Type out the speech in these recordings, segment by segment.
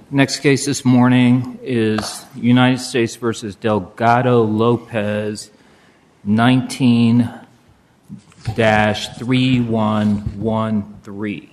Next case this morning is United States v. Delgado-Lopez, 19-3113.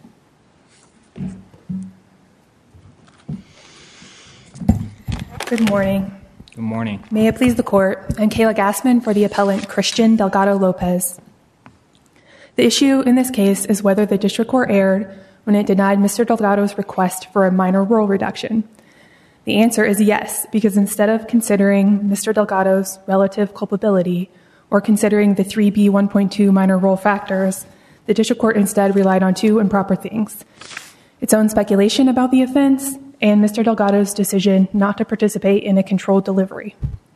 Good morning. Good morning. May it please the Court, I'm Kayla Gassman for the appellant Christian Delgado-Lopez. The issue in this case is whether the District Court erred when it denied Mr. Delgado's request for a minor role reduction. The answer is yes, because instead of considering Mr. Delgado's relative culpability or considering the 3B1.2 minor role factors, the District Court instead relied on two improper things: its own speculation about the offense and Mr. Delgado's decision not to participate in a controlled delivery.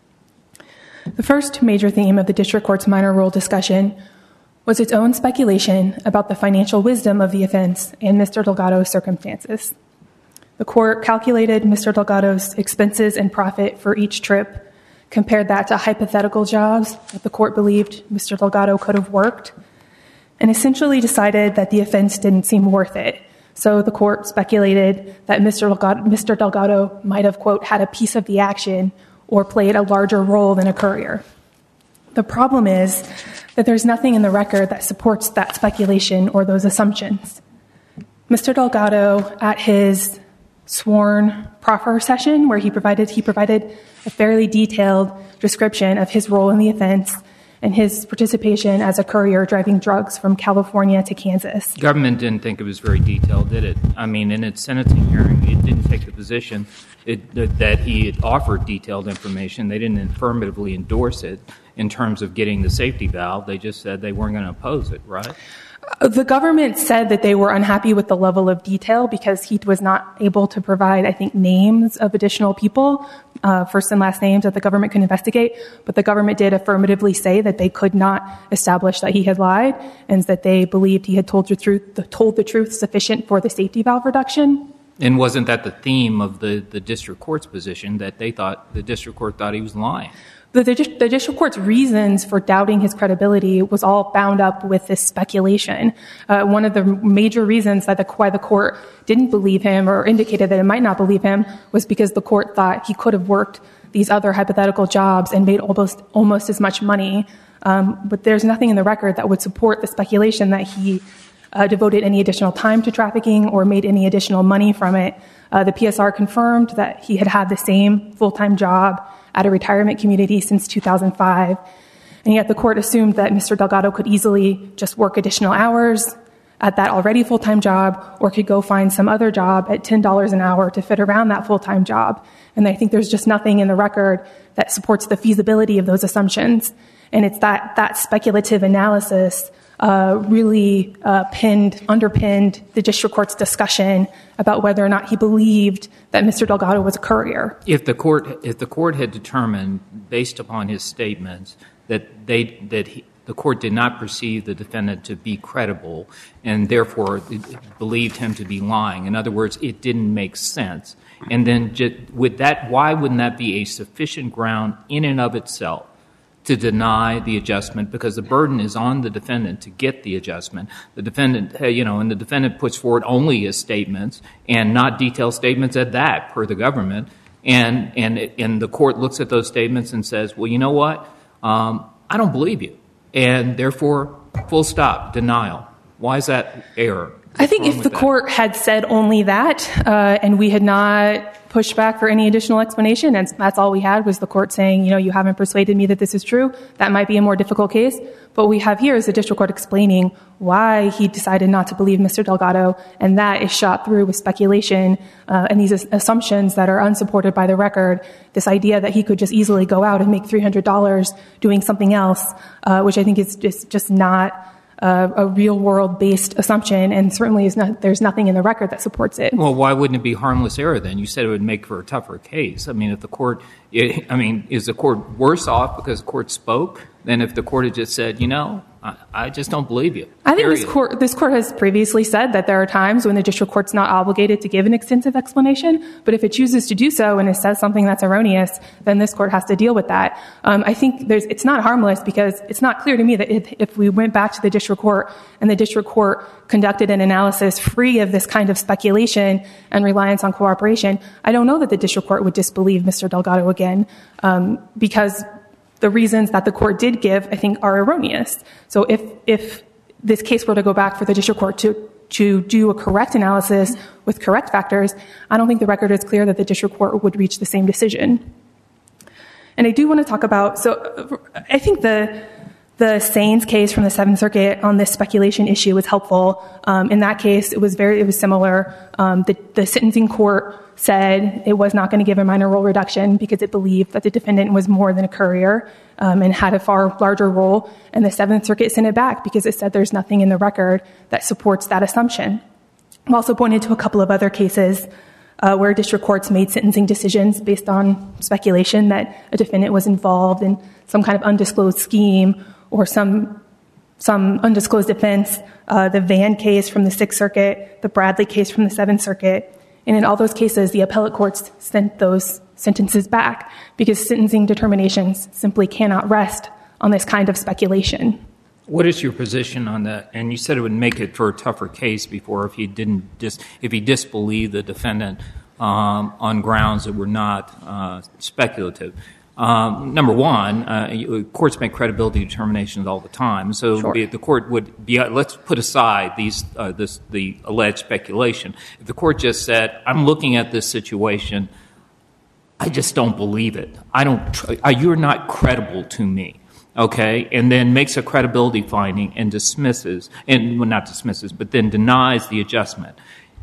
The first major theme of the District Court's minor role discussion was its own speculation about the financial wisdom of the offense and Mr. Delgado's circumstances. The court calculated Mr. Delgado's expenses and profit for each trip, compared that to hypothetical jobs that the court believed Mr. Delgado could have worked, and essentially decided that the offense didn't seem worth it. So the court speculated that Mr. Delgado might have, quote, had a piece of the action or played a larger role than a courier. The problem is that there's nothing in the record that supports that speculation or those assumptions. Mr. Delgado, at his sworn proffer session, where he provided a fairly detailed description of his role in the offense and his participation as a courier driving drugs from California to Kansas. The government didn't think it was very detailed, did it? I mean, in its sentencing hearing, it didn't take the position that he had offered detailed information. They didn't affirmatively endorse it in terms of getting the safety valve. They just said they weren't going to oppose it, right? The government said that they were unhappy with the level of detail because he was not able to provide, I think, names of additional people, first and last names that the government could investigate. But the government did affirmatively say that they could not establish that he had lied and that they believed he had told the truth sufficient for the safety valve reduction. And wasn't that the theme of the district court's position, that the district court thought he was lying? The district court's reasons for doubting his credibility was all bound up with this speculation. One of the major reasons why the court didn't believe him or indicated that it might not believe him was because the court thought he could have worked these other hypothetical jobs and made almost as much money. But there's nothing in the record that would support the speculation that he devoted any additional time to trafficking or made any additional money from it. The PSR confirmed that he had had the same full-time job at a retirement community since 2005. And yet the court assumed that Mr. Delgado could easily just work additional hours at that already full-time job or could go find some other job at $10 an hour to fit around that full-time job. And I think there's just nothing in the record that supports the feasibility of those assumptions. And it's that speculative analysis really underpinned the district court's discussion about whether or not he believed that Mr. Delgado was a courier. If the court had determined, based upon his statements, that the court did not perceive the defendant to be credible and therefore believed him to be lying, in other words, it didn't make sense, and then with that, why wouldn't that be a sufficient ground in and of itself to deny the adjustment? Because the burden is on the defendant to get the adjustment. The defendant, and the defendant puts forward only his statements and not detailed statements at that, per the government. And the court looks at those statements and says, well, you know what? I don't believe you. And therefore, full stop, denial. Why is that error? I think if the court had said only that and we had not pushed back for any additional explanation, and that's all we had was the court saying, you haven't persuaded me that this is true, that might be a more difficult case. But what we have here is the district court explaining why he decided not to believe Mr. Delgado, and that is shot through with speculation and these assumptions that are unsupported by the record. This idea that he could just easily go out and make $300 doing something else, which I think is just not a real-world-based assumption, and certainly there's nothing in the record that supports it. Well, why wouldn't it be harmless error then? You said it would make for a tougher case. I mean, is the court worse off because the court spoke than if the court had just said, I just don't believe you. I think this court has previously said that there are times when the district court's not obligated to give an extensive explanation, but if it chooses to do so and it says something that's erroneous, then this court has to deal with that. I think it's not harmless because it's not clear to me that if we went back to the district court and the district court conducted an analysis free of this kind of speculation and reliance on cooperation, I don't know that the district court would disbelieve Mr. Delgado again, because the reasons that the court did give, I think, are erroneous. So if this case were to go back for the district court to do a correct analysis with correct factors, I don't think the record is clear that the district court would reach the same decision. And I do want to talk about, so I think the Saines case from the Seventh Circuit on this speculation issue was helpful. In that case, it was similar. The sentencing court said it was not going to give a minor role reduction because it believed that the defendant was more than a courier and had a far larger role. And the Seventh Circuit sent it back because it said there's nothing in the record that supports that assumption. I've also pointed to a couple of other cases where district courts made sentencing decisions based on speculation that a defendant was involved in some kind of undisclosed scheme or some undisclosed offense. The Van case from the Sixth Circuit, the Bradley case from the Seventh Circuit. And in all those cases, the appellate courts sent those sentences back because sentencing determinations simply cannot rest on this kind of speculation. What is your position on that? And you said it would make it for a tougher case before if he disbelieved the defendant on grounds that were not speculative. Number one, courts make credibility determinations all the time. So sure. The court would be, let's put aside the alleged speculation. If the court just said, I'm looking at this situation, I just don't believe it. You're not credible to me. Okay, and then makes a credibility finding and but then denies the adjustment.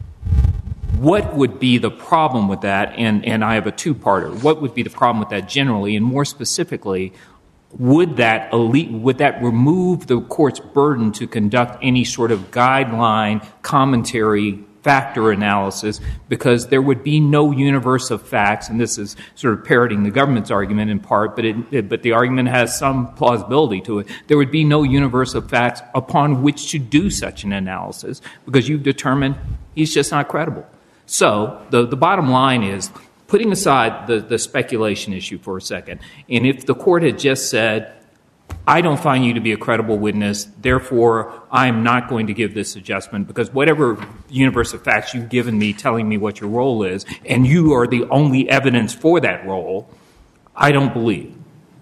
What would be the problem with that? And I have a two-parter. What would be the problem with that generally? And more specifically, would that remove the court's burden to conduct any sort of guideline, commentary, factor analysis? Because there would be no universe of facts, and this is sort of parroting the government's argument in part, but the argument has some plausibility to it. There would be no universe of facts upon which to do such an analysis because you've determined he's just not credible. So the bottom line is, putting aside the speculation issue for a second, and if the court had just said, I don't find you to be a credible witness, therefore I'm not going to give this adjustment because whatever universe of facts you've given me telling me what your role is, and you are the only evidence for that role, I don't believe.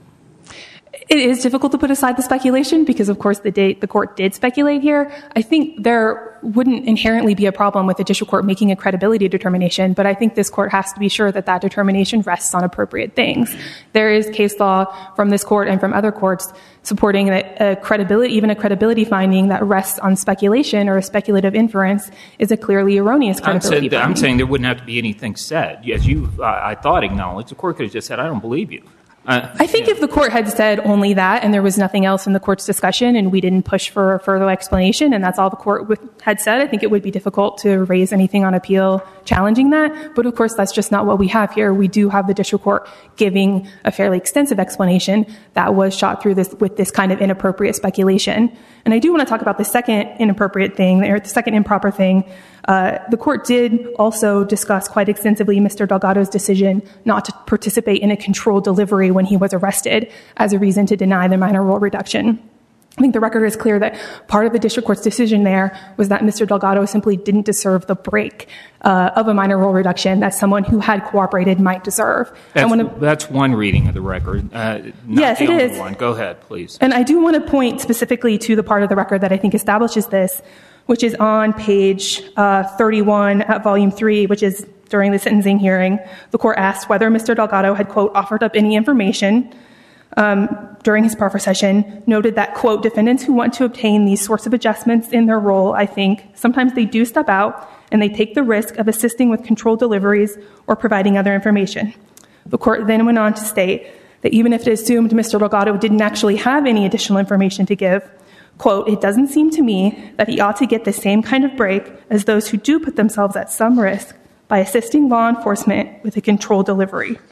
It is difficult to put aside the speculation because, of course, the court did speculate here. I think there wouldn't inherently be a problem with the district court making a credibility determination, but I think this court has to be sure that that determination rests on appropriate things. There is case law from this court and from other courts supporting that even a credibility finding that rests on speculation or a speculative inference is a clearly erroneous credibility finding. I'm saying there wouldn't have to be anything said. As you, I thought, acknowledged, the court could have just said, I don't believe you. I think if the court had said only that and there was nothing else in the court's discussion and we didn't push for a further explanation and that's all the court had said, I think it would be difficult to raise anything on appeal challenging that. But, of course, that's just not what we have here. We do have the district court giving a fairly extensive explanation that was shot through with this kind of inappropriate speculation. And I do want to talk about the second inappropriate thing, or the second improper thing. The court did also discuss quite extensively Mr. Delgado's decision not to participate in a controlled delivery when he was arrested as a reason to deny the minor role reduction. I think the record is clear that part of the district court's decision there was that Mr. Delgado simply didn't deserve the break of a minor role reduction that someone who had cooperated might deserve. That's one reading of the record. Yes, it is. One. Go ahead, please. And I do want to point specifically to the part of the record that I think establishes this, which is on page 31 at volume 3, which is during the sentencing hearing. The court asked whether Mr. Delgado had, quote, offered up any information during his proffer session, noted that, quote, defendants who want to obtain these sorts of adjustments in their role, I think, sometimes they do step out and they take the risk of assisting with controlled deliveries or providing other information. The court then went on to state that even if it assumed Mr. Delgado didn't actually have any additional information to give, quote, it doesn't seem to me that he ought to get the same kind of break as those who do put themselves at some risk by assisting law enforcement with a controlled delivery.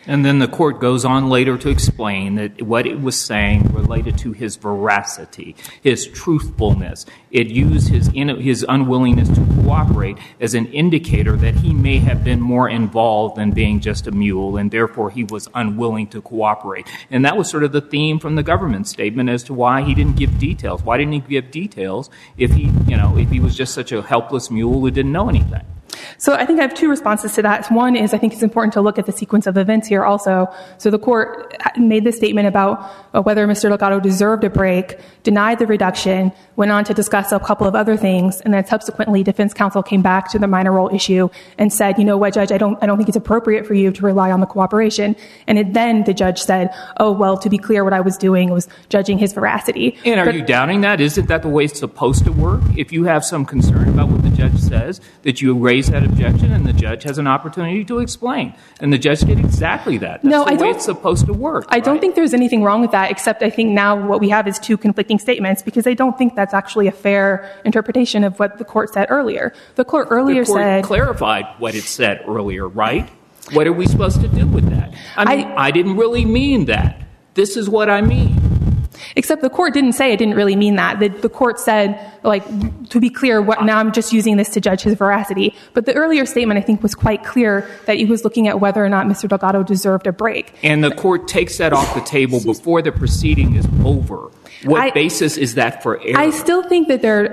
And then the court goes on later to explain that what it was saying related to his veracity, his truthfulness. It used his unwillingness to cooperate as an indicator that he may have been more involved than being just a mule, and therefore he was unwilling to cooperate. And that was sort of the theme from the government statement as to why he didn't give details. Why didn't he give details if he was just such a helpless mule who didn't know anything? So I think I have two responses to that. One is I think it's important to look at the sequence of events here also. So the court made this statement about whether Mr. Delgado deserved a break, denied the reduction, went on to discuss a couple of other things, and then subsequently defense counsel came back to the minor role issue and said, you know what, Judge, I don't think it's appropriate for you to rely on the cooperation. And then the judge said, oh, well, to be clear, what I was doing was judging his veracity. And are you doubting that? Isn't that the way it's supposed to work? If you have some concern about what the judge says, that you raise that objection and the judge has an opportunity to explain. And the judge did exactly that. That's the way it's supposed to work. I don't think there's anything wrong with that, except I think now what we have is two conflicting statements, because I don't think that's actually a fair interpretation of what the court said earlier. The court earlier said... The court clarified what it said earlier, right? What are we supposed to do with that? I didn't really mean that. This is what I mean. Except the court didn't say it didn't really mean that. The court said, to be clear, now I'm just using this to judge his veracity. But the earlier statement, I think, was quite clear that he was looking at whether or not Mr. Delgado deserved a break. And the court takes that off the table before the proceeding is over. What basis is that for error? I still think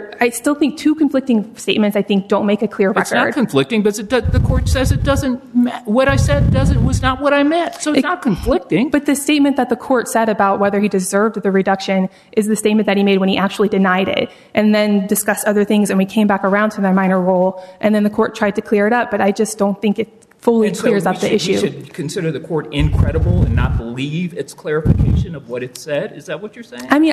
two conflicting statements, I think, don't make a clear record. It's not conflicting, but the court says it doesn't, what I said was not what I meant. So it's not conflicting. But the statement that the court said about whether he deserved the reduction is the statement that he made when he actually denied it, and then discussed other things, and we came back around to the minor role, and then the court tried to clear it up, but I just don't think it fully clears up the issue. We should consider the court incredible and not believe its clarification of what it said? Is that what you're saying? I mean,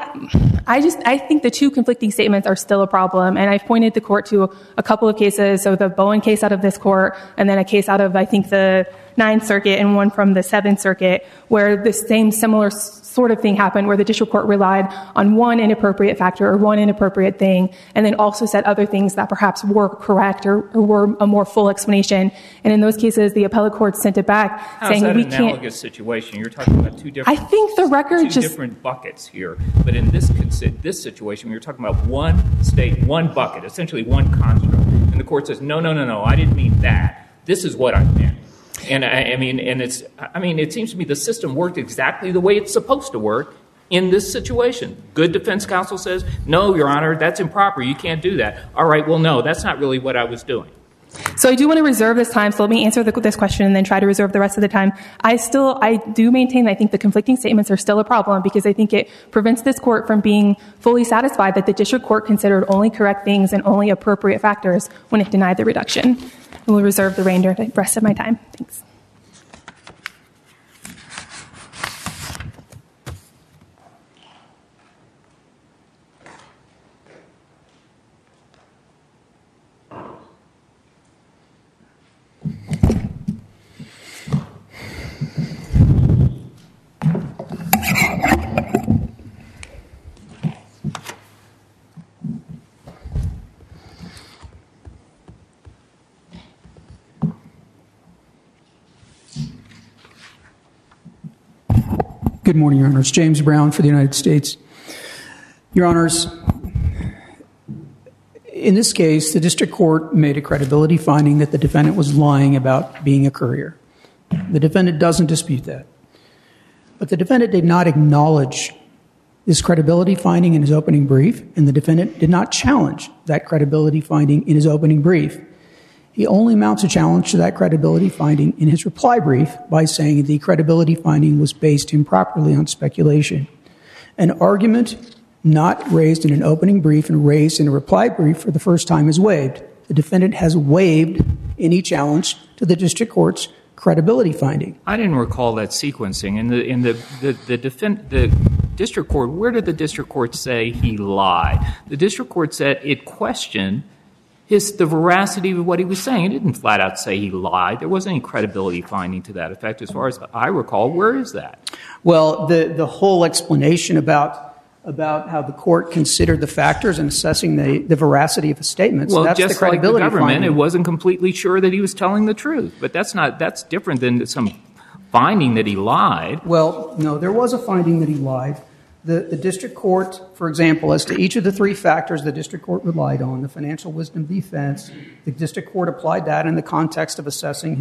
I think the two conflicting statements are still a problem, and I've pointed the court to a couple of cases, so the Bowen case out of this court, and then a case out of, I think, the Ninth Circuit and one from the Seventh Circuit, where the same similar sort of thing happened, where the district court relied on one inappropriate factor or one inappropriate thing, and then also said other things that perhaps were correct or were a more full explanation. And in those cases, the appellate court sent it back, saying we can't. How's that an analogous situation? You're talking about two different. I think the record two different buckets here, but in this situation, you're talking about one state, one bucket, essentially one construct, and the court says, no, I didn't mean that. This is what I meant. And it seems to me the system worked exactly the way it's supposed to work in this situation. Good defense counsel says, no, Your Honor, that's improper. You can't do that. All right, well, no, that's not really what I was doing. So I do want to reserve this time, so let me answer this question and then try to reserve the rest of the time. I do maintain that I think the conflicting statements are still a problem, because I think it prevents this court from being fully satisfied that the district court considered only correct things and only appropriate factors when it denied the reduction. I will reserve the rest of my time. Thanks. Good morning, Your Honors. James Brown for the United States. Your Honors, in this case, the district court made a credibility finding that the defendant was lying about being a courier. The defendant doesn't dispute that. But the defendant did not acknowledge this credibility finding in his opening brief, and the defendant did not challenge that credibility finding in his opening brief. He only mounts a challenge to that credibility finding in his reply brief by saying the credibility finding was based improperly on speculation. An argument not raised in an opening brief and raised in a reply brief for the first time is waived. The defendant has waived any challenge to the district court's credibility finding. I didn't recall that sequencing. In the district court, where did the district court say he lied? The district court said it questioned the veracity of what he was saying. It didn't flat out say he lied. There wasn't any credibility finding to that effect. As far as I recall, where is that? Well, the whole explanation about how the court considered the factors in assessing the veracity of the statements, well, that's just the credibility like the government, finding. It wasn't completely sure that he was telling the truth. But that's different than some finding that he lied. Well, no, there was a finding that he lied. The district court, for example, as to each of the three factors the district court relied on, the financial wisdom defense, the district court applied that in the context of assessing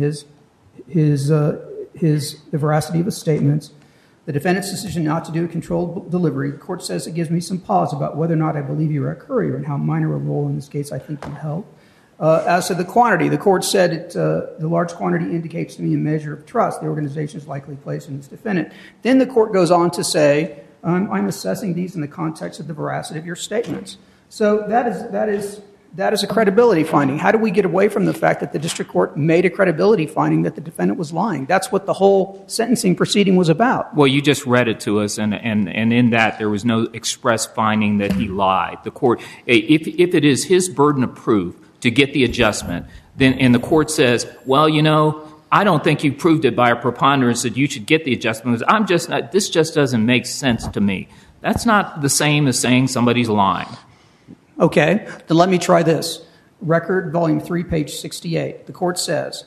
the veracity of his statements. The defendant's decision not to do a controlled delivery, the court says it gives me some pause about whether or not I believe you were a courier and how minor a role in this case I think can help. As to the quantity, the court said the large quantity indicates to me a measure of trust the organization is likely placed in this defendant. Then the court goes on to say, I'm assessing these in the context of the veracity of your statements. So that is a credibility finding. How do we get away from the fact that the district court made a credibility finding that the defendant was lying? That's what the whole sentencing proceeding was about. Well, you just read it to us, and in that there was no express finding that he lied. The court, if it is his burden of proof to get the adjustment, then and the court says, well, you know, I don't think you proved it by a preponderance that you should get the adjustment. This just doesn't make sense to me. That's not the same as saying somebody's lying. Okay, then let me try this. Record, volume 3, page 68. The court says,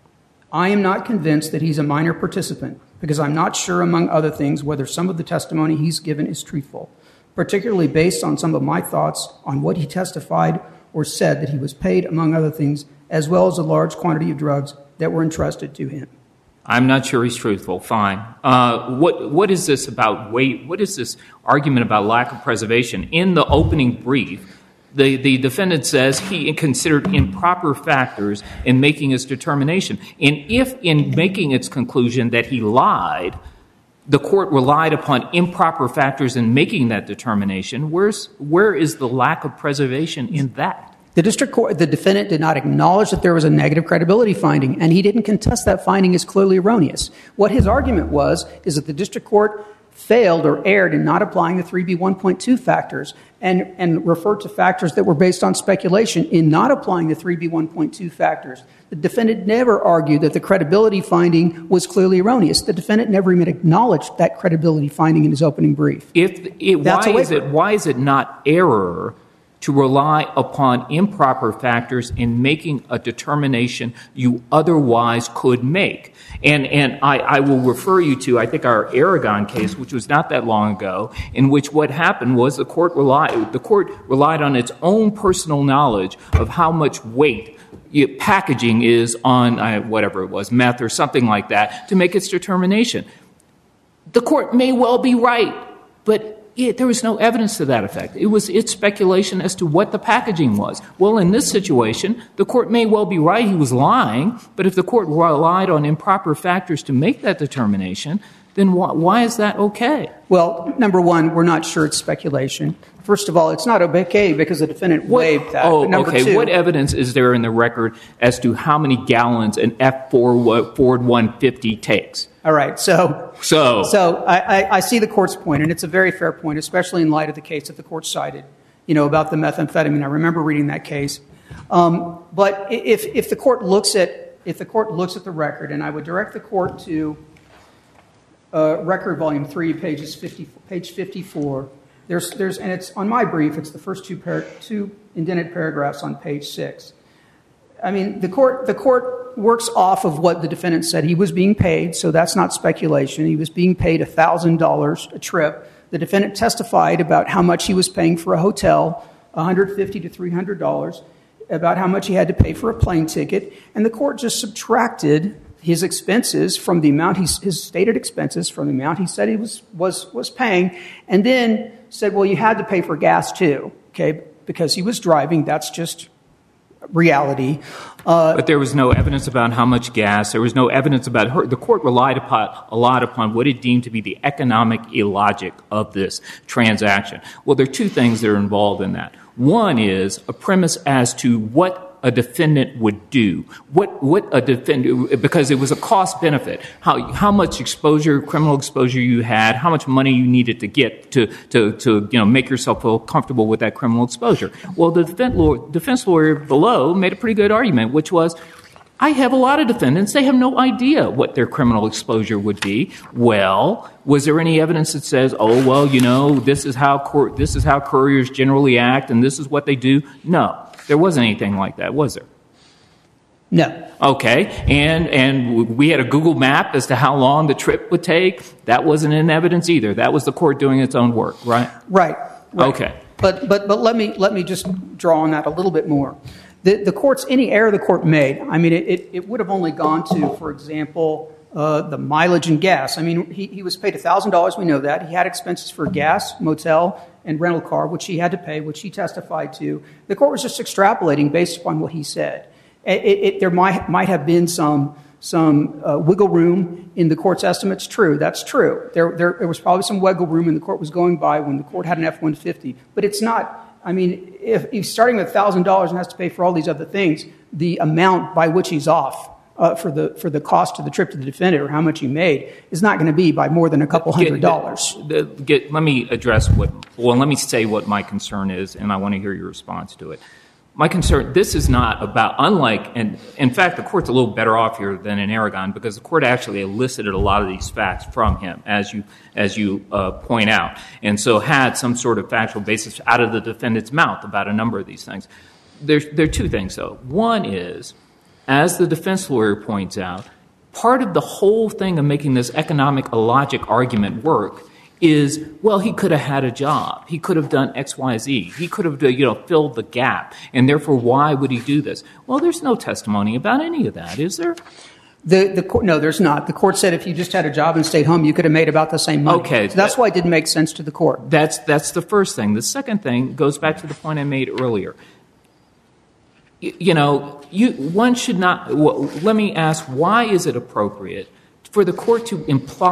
I am not convinced that he's a minor participant because I'm not sure, among other things, whether some of the testimony he's given is truthful, particularly based on some of my thoughts on what he testified or said that he was paid, among other things, as well as a large quantity of drugs that were entrusted to him. I'm not sure he's truthful. Fine. What is this about weight? What is this argument about lack of preservation? In the opening brief, the defendant says he considered improper factors in making his determination. And if in making its conclusion that he lied, the court relied upon improper factors in making that determination, where is the lack of preservation in that? The district court, the defendant did not acknowledge that there was a negative credibility finding, and he didn't contest that finding as clearly erroneous. What his argument is that the district court failed or erred in not applying the 3B1.2 factors and referred to factors that were based on speculation in not applying the 3B1.2 factors. The defendant never argued that the credibility finding was clearly erroneous. The defendant never even acknowledged that credibility finding in his opening brief. Why is it not error to rely upon improper factors in making a determination you otherwise could make? And I will refer you to, I think, our Aragon case, which was not that long ago, in which what happened was the court relied on its own personal knowledge of how much weight packaging is on whatever it was, meth or something like that, to make its determination. The court may well be right, but there was no evidence to that effect. It was its speculation as to what the packaging was. Well, in this situation, the court may well be right, he was lying, but if the court relied on improper factors to make that determination, then why is that okay? Well, number one, we're not sure it's speculation. First of all, it's not okay because the defendant waived that. Oh, number okay. two, what evidence is there in the record as to how many gallons an F4 Ford 150 takes? All right, so I see the court's point, and it's a very fair point, especially in light of the case that the court cited, about the methamphetamine. I remember reading that case. But if the court looks at the record, and I would direct the court to record volume 3, page 54. There's and it's on my brief. It's the first two indented paragraphs on page 6. I mean, the court works off of what the defendant said. He was being paid, so that's not speculation. He was being paid $1,000 a trip. The defendant testified about how much he was paying for a hotel, $150 to $300, about how much he had to pay for a plane ticket, and the court just subtracted his expenses from the amount his stated expenses from the amount he said he was paying, and then said, well, you had to pay for gas too, okay, because he was driving. That's just reality. But there was no evidence about how much gas. There was no evidence about her. The court relied a lot upon what it deemed to be the economic illogic of this transaction. Well, there are two things that are involved in that. One is a premise as to what a defendant would do, because it was a cost benefit, how much exposure, criminal exposure you had, how much money you needed to get to make yourself feel comfortable with that criminal exposure. Well, the defense lawyer below made a pretty good argument, which was, I have a lot of defendants, they have no idea what their criminal exposure would be. Well, was there any evidence that says, oh, well, this is how couriers generally act and this is what they do? No, there wasn't anything like that, was there? No. Okay, and we had a Google map as to how long the trip would take. That wasn't in evidence either. That was the court doing its own work, right? Right. Okay. But let me just draw on that a little bit more. The court's, any error the court made, I mean, it would have only gone to, for example, the mileage and gas. I mean, he was paid $1,000. We know that. He had expenses for gas, motel, and rental car, which he had to pay, which he testified to. The court was just extrapolating based upon what he said. There might have been some wiggle room in the court's estimates. True, that's true. There was probably some wiggle room and the court was going by when the court had an F-150. But it's not, I mean, if he's starting with $1,000 and has to pay for all these other things, the amount by which he's off for the cost of the trip to the defendant or how much he made is not going to be by more than a couple $100. Let me address let me say what my concern is, and I want to hear your response to it. My concern, this is not about, unlike, and in fact, the court's a little better off here than in Aragon because the court actually elicited a lot of these facts from him, as you point out, and so had some sort of factual basis out of the defendant's mouth about a number of these things. There are two things, though. One is, as the defense lawyer points out, part of the whole thing of making this economic logic argument work is, well, he could have had a job. He could have done X, Y, Z. He could have, filled the gap. And therefore, why would he do this? Well, there's no testimony about any of that, is there? No, there's not. The court said if you just had a job and stayed home, you could have made about the same money. Okay. So that's why it didn't make sense to the court. That's the first thing. The second thing goes back to the point I made earlier. One should not, let me ask, why is it appropriate for the court to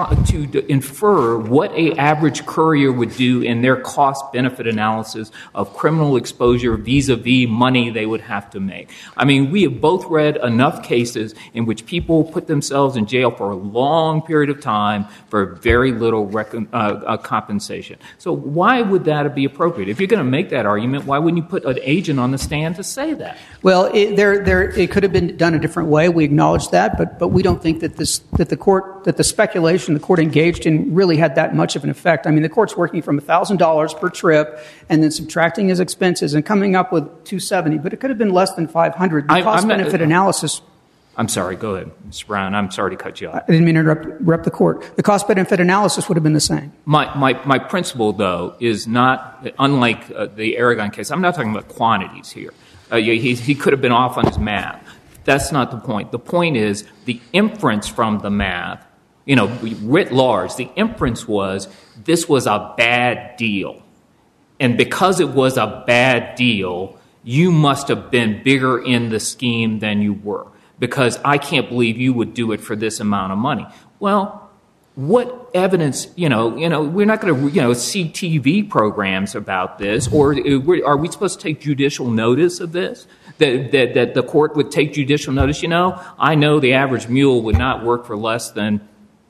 infer what an average courier would do in their cost-benefit analysis of criminal exposure vis-a-vis money they would have to make? I mean, we have both read enough cases in which people put themselves in jail for a long period of time for very little compensation. So why would that be appropriate? If you're going to make that argument, why wouldn't you put an agent on the stand to say that? Well, it could have been done a different way. We acknowledge that, but we don't think that the speculation the court engaged in really had that much of an effect. I mean, the court's working from $1,000 per trip and then subtracting his expenses and coming up with $270, but it could have been less than $500. The cost-benefit analysis. I'm sorry. Go ahead, Mr. Brown. I'm sorry to cut you off. I didn't mean to interrupt the court. The cost-benefit analysis would have been the same. My principle, though, is not, unlike the Aragon case, I'm not talking about quantities here. He could have been off on his math. That's not the point. The point is the inference from the math, writ large, the inference was this was a bad deal. And because it was a bad deal, you must have been bigger in the scheme than you were, because I can't believe you would do it for this amount of money. Well, what evidence, we're not going to, see TV programs about this, or are we supposed to take judicial notice of this? That the court would take judicial notice? I know the average mule would not work for less than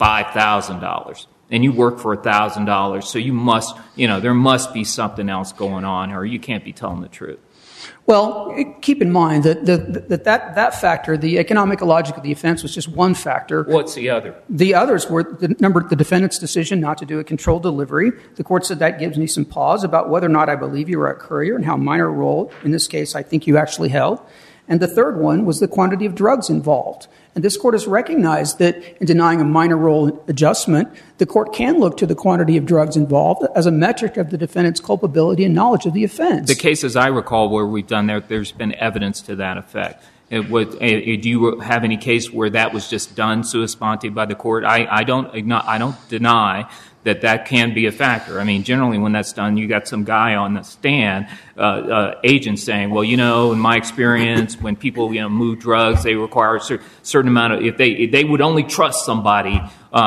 $5,000, and you work for $1,000, so you must, there must be something else going on, or you can't be telling the truth. Well, keep in mind that factor, the economic logic of the offense, was just one factor. What's the other? The others were the defendant's decision not to do a controlled delivery. The court said that gives me some pause about whether or not I believe you were a courier and how minor a role, in this case, I think you actually held. And the third one was the quantity of drugs involved. And this court has recognized that in denying a minor role adjustment, the court can look to the quantity of drugs involved as a metric of the defendant's culpability and knowledge of the offense. The cases I recall where we've done that, there's been evidence to that effect. Do you have any case where that was just done sua sponte by the court? I don't deny that can be a factor. I mean, generally when that's done, you got some guy on the stand, agent saying, well, in my experience, when people move drugs, they require a certain amount of. If they would only trust somebody,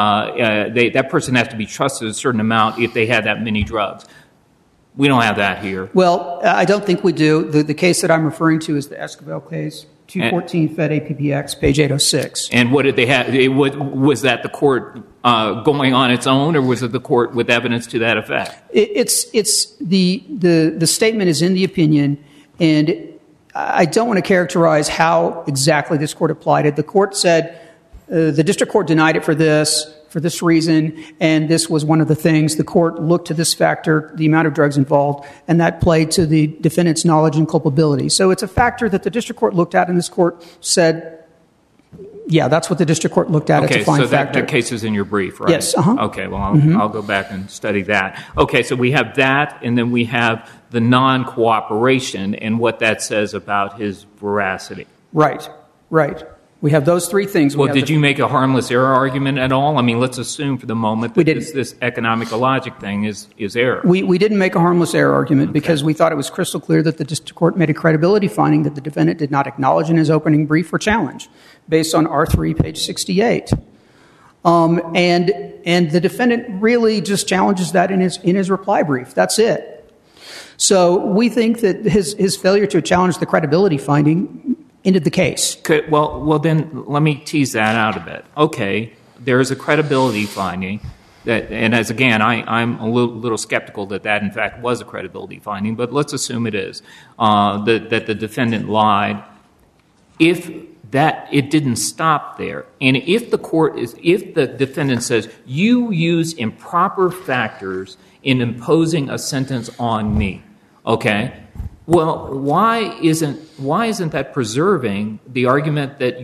that person has to be trusted a certain amount if they had that many drugs. We don't have that here. Well, I don't think we do. The case that I'm referring to is the Esquivel case. 214 Fed APPX, page 806. And what did they have? Was that the court going on its own, or was it the court with evidence to that effect? It's the statement is in the opinion, and I don't want to characterize how exactly this court applied it. The court said the district court denied it for this, for this reason, and this was one of the things. The court looked to this factor, the amount of drugs involved, and that played to the defendant's knowledge and culpability. So it's a factor that the district court looked at, and this court said, yeah, that's what the district court looked at. Okay, it's a fine so factor. That case is in your brief, right? Yes. Uh-huh. Okay, well, I'll go back and study that. Okay, so we have that, and then we have the non-cooperation and what that says about his veracity. Right. We have those three things. Well, did you make a harmless error argument at all? I mean, let's assume for the moment that this economic logic thing is error. We didn't make a harmless error argument because we thought it was crystal clear that the district court made a credibility finding that the defendant did not acknowledge in his opening brief or challenge, based on R3, page 68. And the defendant really just challenges that in his reply brief. That's it. So we think that his failure to challenge the credibility finding ended the case. Okay, well, then let me tease that out a bit. Okay, there is a credibility finding, and as again, I'm a little skeptical that in fact was a credibility finding, but let's assume it is, that the defendant lied. If that it didn't stop there, and if the defendant says, you use improper factors in imposing a sentence on me, okay, well, why isn't that preserving the argument that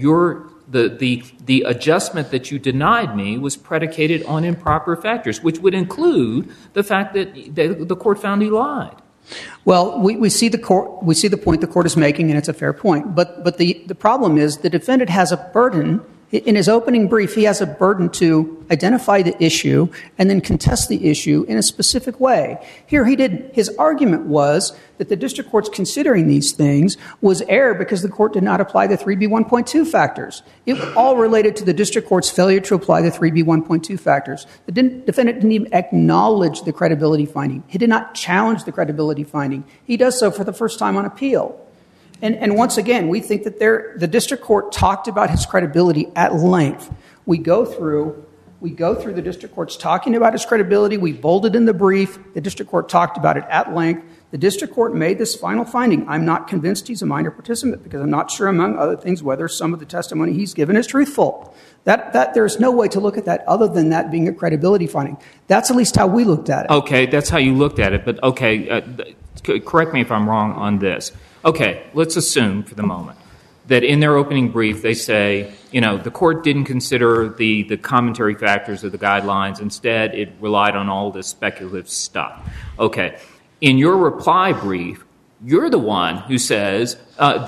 the adjustment that you denied me was predicated on improper factors, which would include the fact that the court found he lied? Well, we see the point the court is making, and it's a fair point. But the problem is the defendant has a burden. In his opening brief, he has a burden to identify the issue and then contest the issue in a specific way. Here he didn't. His argument was that the district court's considering these things was error because the court did not apply the 3B1.2 factors. It all related to the district court's failure to apply the 3B1.2 factors. The defendant didn't even acknowledge the credibility finding. He did not challenge the credibility finding. He does so for the first time on appeal. And once again, we think that the district court talked about his credibility at length. We go through the district court's talking about his credibility. We bolded in the brief. The district court talked about it at length. The district court made this final finding. I'm not convinced he's a minor participant because I'm not sure, among other things, whether some of the testimony he's given is truthful. That there's no way to look at that other than that being a credibility finding. That's at least how we looked at it. Okay, that's how you looked at it. But okay, correct me if I'm wrong on this. Okay, let's assume for the moment that in their opening brief they say, the court didn't consider the commentary factors of the guidelines. Instead, it relied on all this speculative stuff. Okay, in your reply brief, you're the one who says that,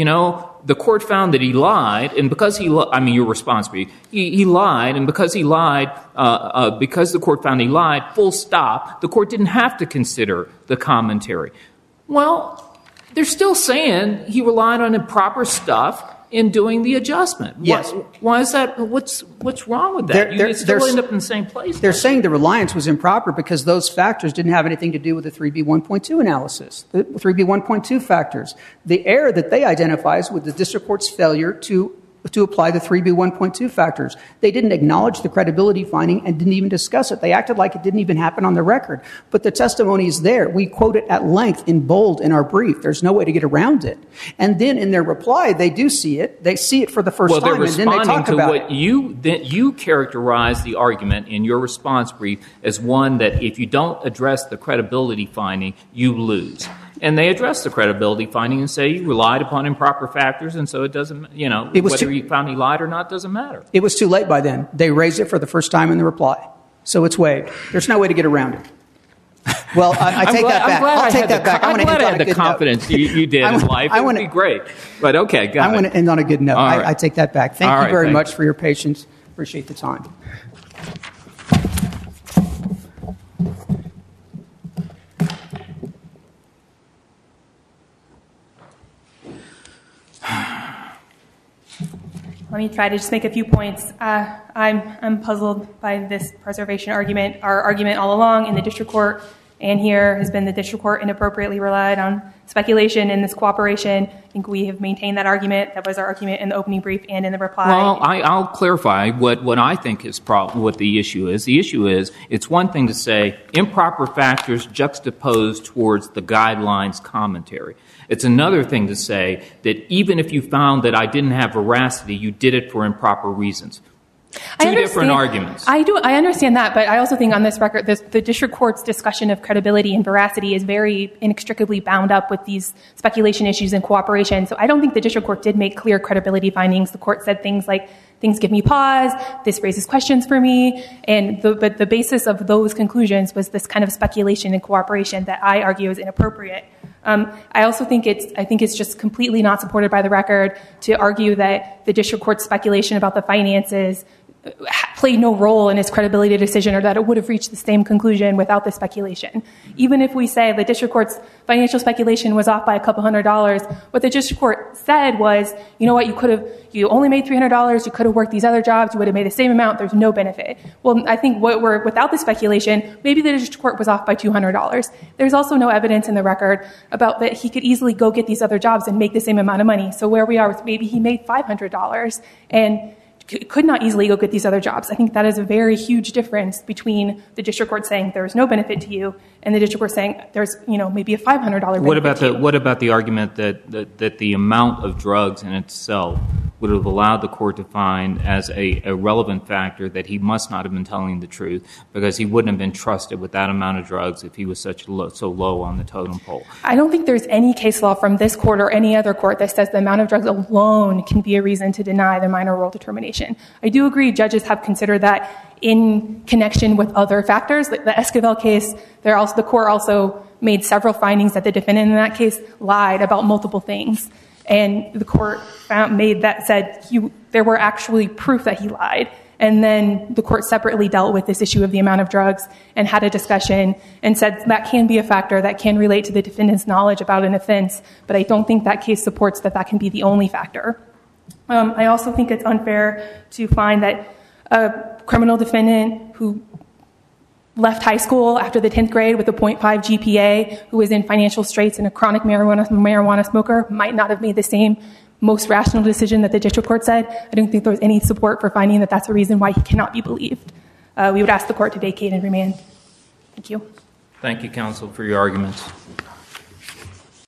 the court found that he lied, and because your response brief, he lied, and because he lied, because the court found he lied, full stop, the court didn't have to consider the commentary. Well, they're still saying he relied on improper stuff in doing the adjustment. Yes. Why is that? What's wrong with that? You still end up in the same place. They're saying the reliance was improper because those factors didn't have anything to do with the 3B1.2 analysis, the 3B1.2 factors. The error that they identify is with the district court's failure to apply the 3B1.2 factors. They didn't acknowledge the credibility finding and didn't even discuss it. They acted like it didn't even happen on the record. But the testimony is there. We quote it at length in bold in our brief. There's no way to get around it. And then in their reply, they do see it. They see it for the first time, and then they talk about it. You characterize the argument in your response brief as one that if you don't address the credibility finding, you lose. And they address the credibility finding and say you relied upon improper factors, and so it doesn't, whether you found he lied or not doesn't matter. It was too late by then. They raised it for the first time in the reply. So it's waived. There's no way to get around it. Well, I take that back. I'll take that back. I'm glad I had the confidence you did in life. It would be great. But okay, got it. I want to end on a good note. Right. I take that back. Thank you very much for your patience. Appreciate the time. Let me try to just make a few points. I'm puzzled by this preservation argument. Our argument all along in the district court and here has been the district court inappropriately relied on speculation in this cooperation. I think we have maintained that argument. That was our argument in the opening brief and in the reply. Well, I'll clarify what I think is what the issue is. The issue is it's one thing to say improper factors juxtaposed towards the guidelines commentary. It's another thing to say that even if you found that I didn't have veracity, you did it for improper reasons. Two different arguments. I understand that, but I also think on this record, the district court's discussion of credibility and veracity is very inextricably bound up with these speculation issues and cooperation. So I don't think the district court did make clear credibility findings. The court said things like, things give me pause, this raises questions for me, but the basis of those conclusions was this kind of speculation and cooperation that I argue is inappropriate. I also think it's just completely not supported by the record to argue that the district court's speculation about the finances played no role in his credibility decision, or that it would have reached the same conclusion without the speculation. Even if we say the district court's financial speculation was off by a couple $100, what the district court said was, you know what, you only made $300, you could have worked these other jobs, you would have made the same amount, there's no benefit. Well, I think without the speculation, maybe the district court was off by $200. There's also no evidence in the record about that he could easily go get these other jobs and make the same amount of money. So where we are with maybe he made $500 and could not easily go get these other jobs. I think that is a very huge difference between the district court saying there is no benefit to you and the district court saying there's, maybe a $500 benefit. What about the argument that the amount of drugs in itself would have allowed the court to find as a relevant factor that he must not have been telling the truth because he wouldn't have been trusted with that amount of drugs if he was so low on the totem pole? I don't think there's any case law from this court or any other court that says the amount of drugs alone can be a reason to deny the minor role determination. I do agree judges have considered that in connection with other factors. Like the Esquivel case, the court also made several findings that the defendant in that case lied about multiple things. And the court said there were actually proof that he lied. And then the court separately dealt with this issue of the amount of drugs and had a discussion and said that can be a factor that can relate to the defendant's knowledge about an offense. But I don't think that case supports that can be the only factor. I also think it's unfair to find that a criminal defendant who left high school after the 10th grade with a 0.5 GPA, who was in financial straits and a chronic marijuana smoker, might not have made the same most rational decision that the district court said. I don't think there was any support for finding that that's a reason why he cannot be believed. We would ask the court to vacate and remand. Thank you. Thank you, counsel, for your arguments.